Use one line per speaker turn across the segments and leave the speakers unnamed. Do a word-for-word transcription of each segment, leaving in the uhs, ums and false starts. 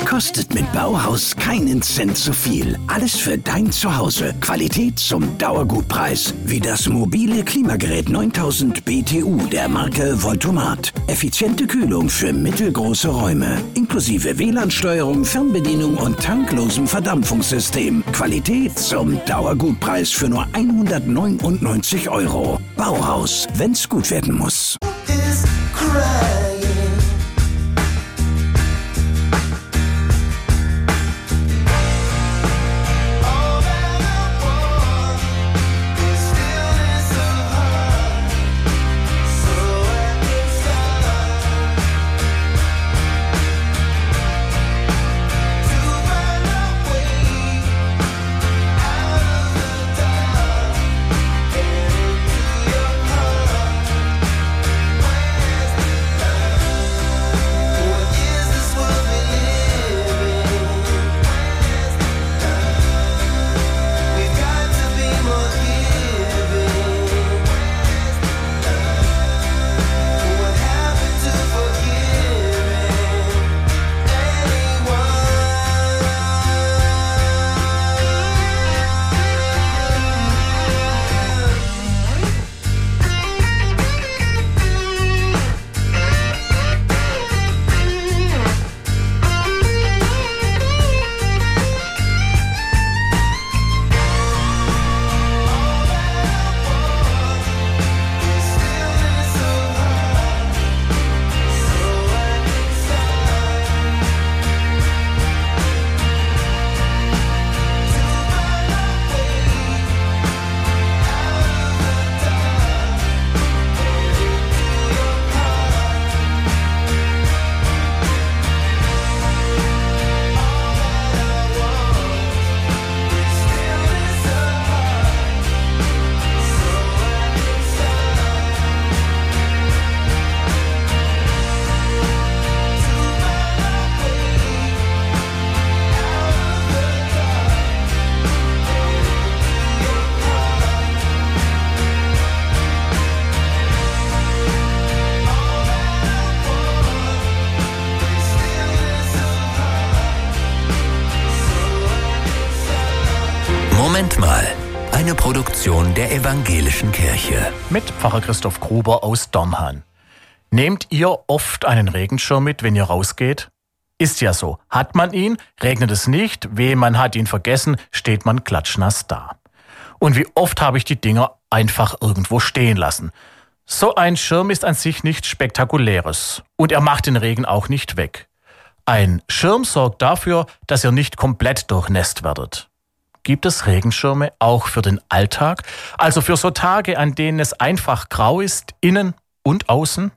Kostet mit Bauhaus keinen Cent zu viel. Alles für dein Zuhause. Qualität zum Dauergutpreis. Wie das mobile Klimagerät neuntausend B T U der Marke Voltomat. Effiziente Kühlung für mittelgroße Räume. Inklusive W L A N-Steuerung, Fernbedienung und tanklosem Verdampfungssystem. Qualität zum Dauergutpreis für nur hundertneunundneunzig Euro. Bauhaus, wenn's gut werden muss.
Moment mal, eine Produktion der Evangelischen Kirche.
Mit Pfarrer Christoph Gruber aus Dornhan. Nehmt ihr oft einen Regenschirm mit, wenn ihr rausgeht? Ist ja so. Hat man ihn, regnet es nicht, wehe man hat ihn vergessen, steht man klatschnass da. Und wie oft habe ich die Dinger einfach irgendwo stehen lassen. So ein Schirm ist an sich nichts Spektakuläres. Und er macht den Regen auch nicht weg. Ein Schirm sorgt dafür, dass ihr nicht komplett durchnässt werdet. Gibt es Regenschirme auch für den Alltag? Also für so Tage, an denen es einfach grau ist, innen und außen?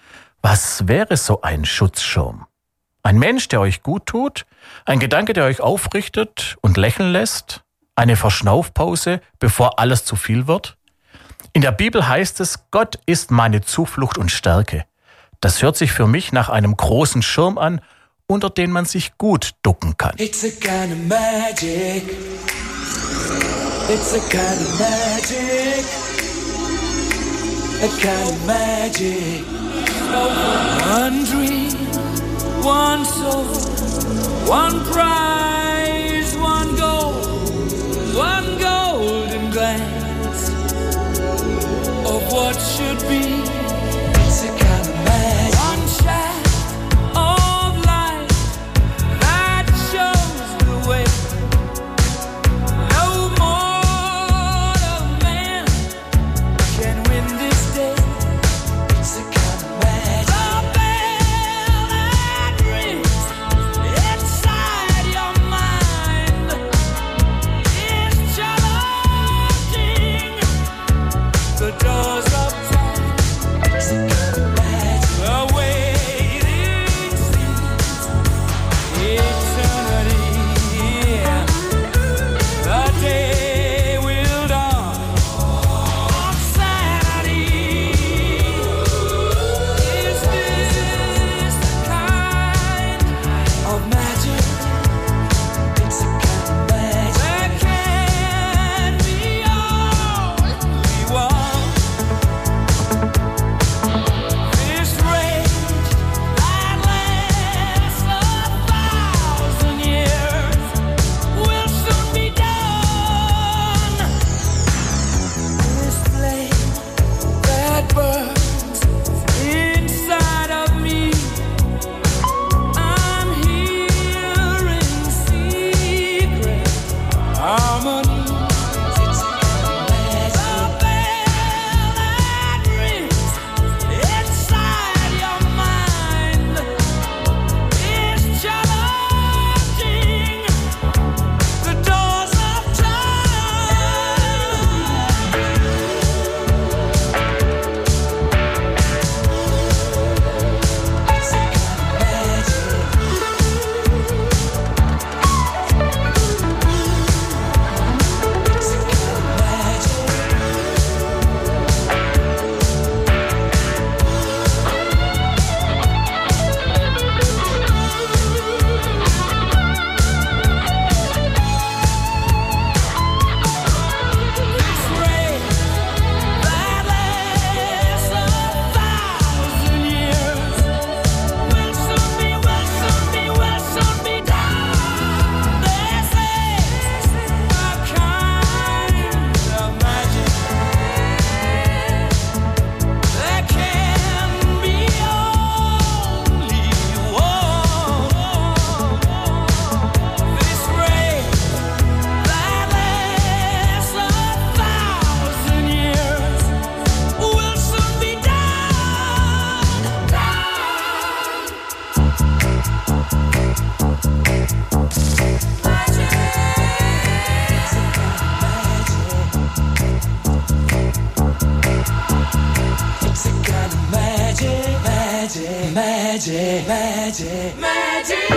Was wäre so ein Schutzschirm? Ein Mensch, der euch gut tut? Ein Gedanke, der euch aufrichtet und lächeln lässt? Eine Verschnaufpause, bevor alles zu viel wird? In der Bibel heißt es, Gott ist meine Zuflucht und Stärke. Das hört sich für mich nach einem großen Schirm an, unter den man sich gut ducken kann.
It's a kind of magic. It's a kind of magic. A kind of magic. One dream, one soul, one prize, one goal, one golden glance of what should be. It's a kind of magic. One shot. Your magic, magic, magic.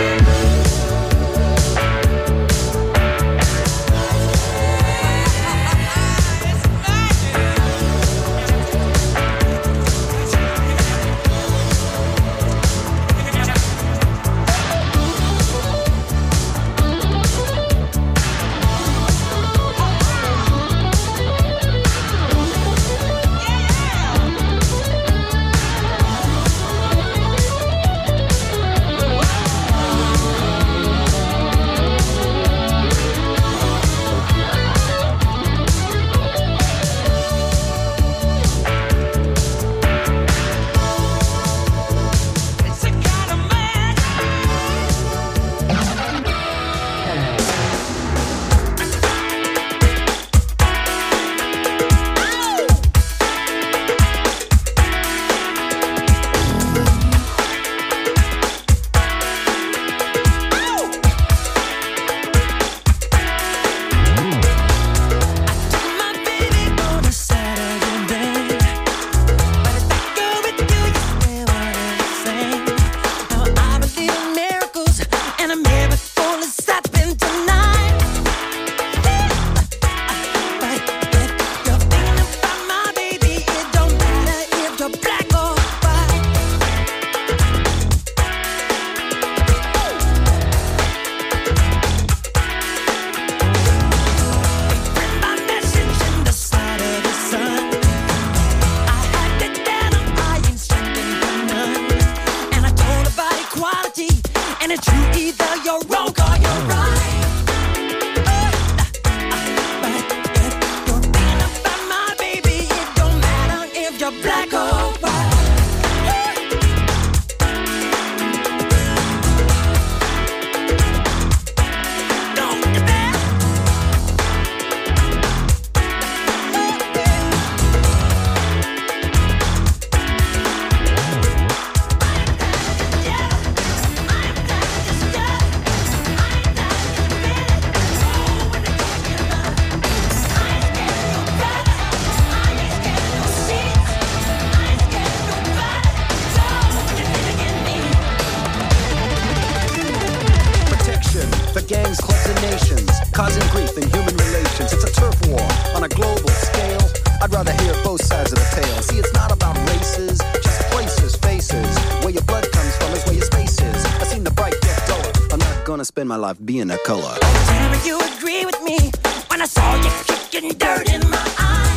My life being a color.
Tell you agree with me when I saw you kicking dirt in my eye.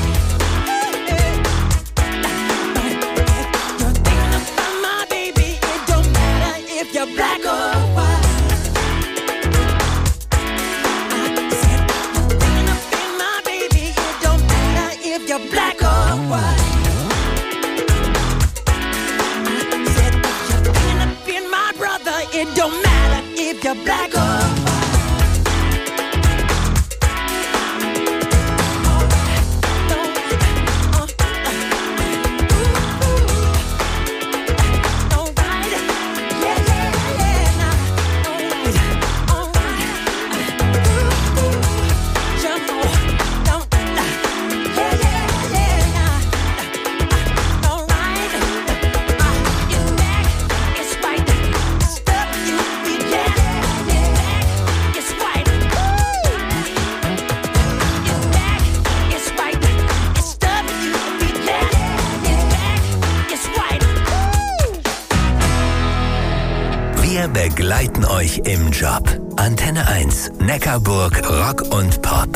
You're thinking about my baby. It don't matter if you're black or white. I said you're thinking about my baby. It don't matter if you're black or white. I said you're thinking about my brother. It don't matter if you're black or
begleiten euch im Job. Antenne eins, Neckarburg, Rock und Pop.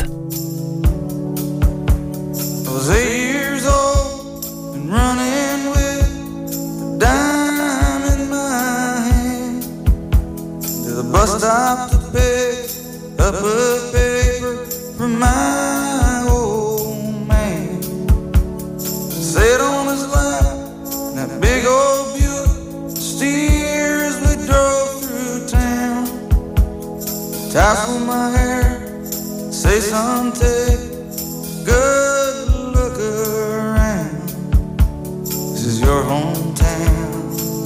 I was eight years old and running with a dime in my hand to the bus stop to pick up a paper from my old man. Sat on his lap in that big old Buick steers we drove through town. Tassel my hair, say some take good look around. This is your hometown.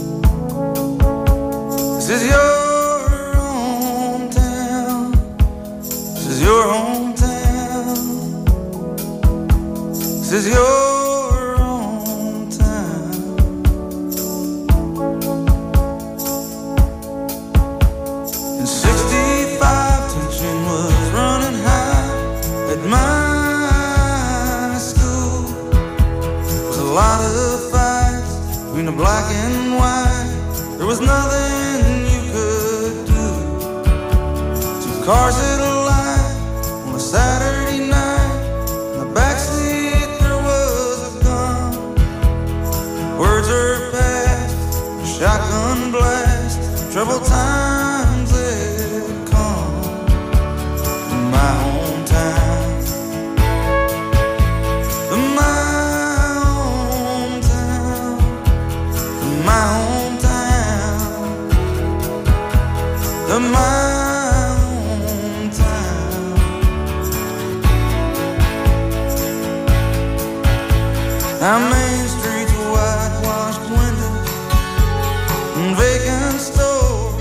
This is your hometown. This is your hometown. This is your hometown. between the black and white. There was nothing you could do. Two cars that aligned on a Saturday night. In the backseat there was a gun. Words are past, a shotgun blast. Troubled times had come in my hometown. In my hometown. In my hometown. In my hometown. Our main streets, whitewashed windows and vacant stores.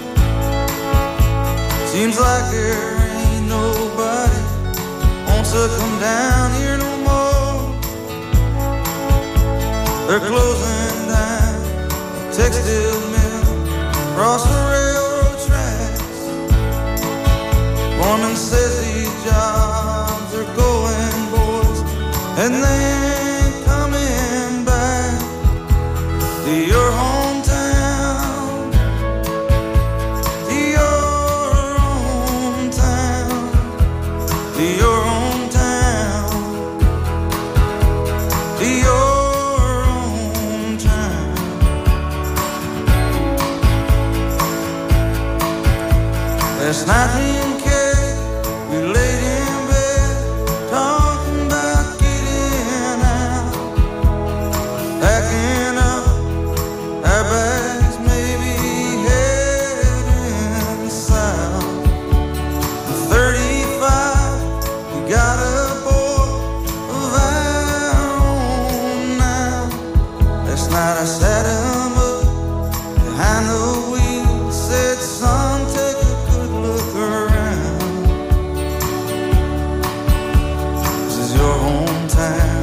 Seems like there ain't nobody wants to come down here no more. They're closing down the textile mill across the railroad tracks. Foreman says these jobs are going, boys, and they ain't coming back to your hometown, to your hometown, to your hometown, to your hometown. Last night me and Kay, we laid in bed, talking about getting out, packing up our bags, maybe heading south. At thirty-five, we got a boy of our own now. Last night I sat him up behind the wheel, said, son, take a good look around. This is your hometown.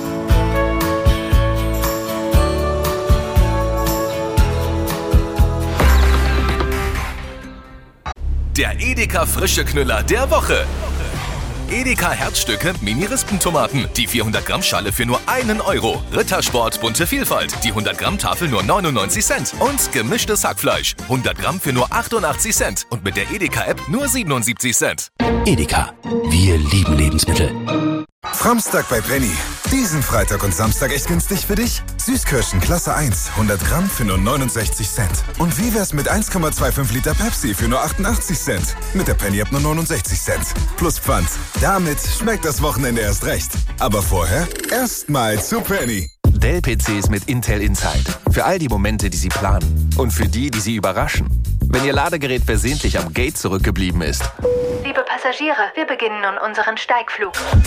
Der Edeka frische Knüller der Woche. Edeka Herzstücke Mini-Rispentomaten. Die vierhundert Gramm Schale für nur einen Euro. Rittersport bunte Vielfalt. Die hundert Gramm Tafel nur neunundneunzig Cent. Und gemischtes Hackfleisch. hundert Gramm für nur achtundachtzig Cent. Und mit der Edeka App nur siebenundsiebzig Cent.
Edeka, wir lieben Lebensmittel.
Framstag bei Penny. Diesen Freitag und Samstag echt günstig für dich? Süßkirschen Klasse eins, hundert Gramm für nur neunundsechzig Cent. Und wie wär's mit eins Komma fünfundzwanzig Liter Pepsi für nur achtundachtzig Cent? Mit der Penny App nur neunundsechzig Cent. Plus Pfand. Damit schmeckt das Wochenende erst recht. Aber vorher erstmal zu Penny.
Dell-P Cs mit Intel Inside. Für all die Momente, die Sie planen. Und für die, die Sie überraschen. Wenn Ihr Ladegerät versehentlich am Gate zurückgeblieben ist.
Liebe Passagiere, wir beginnen nun unseren Steigflug.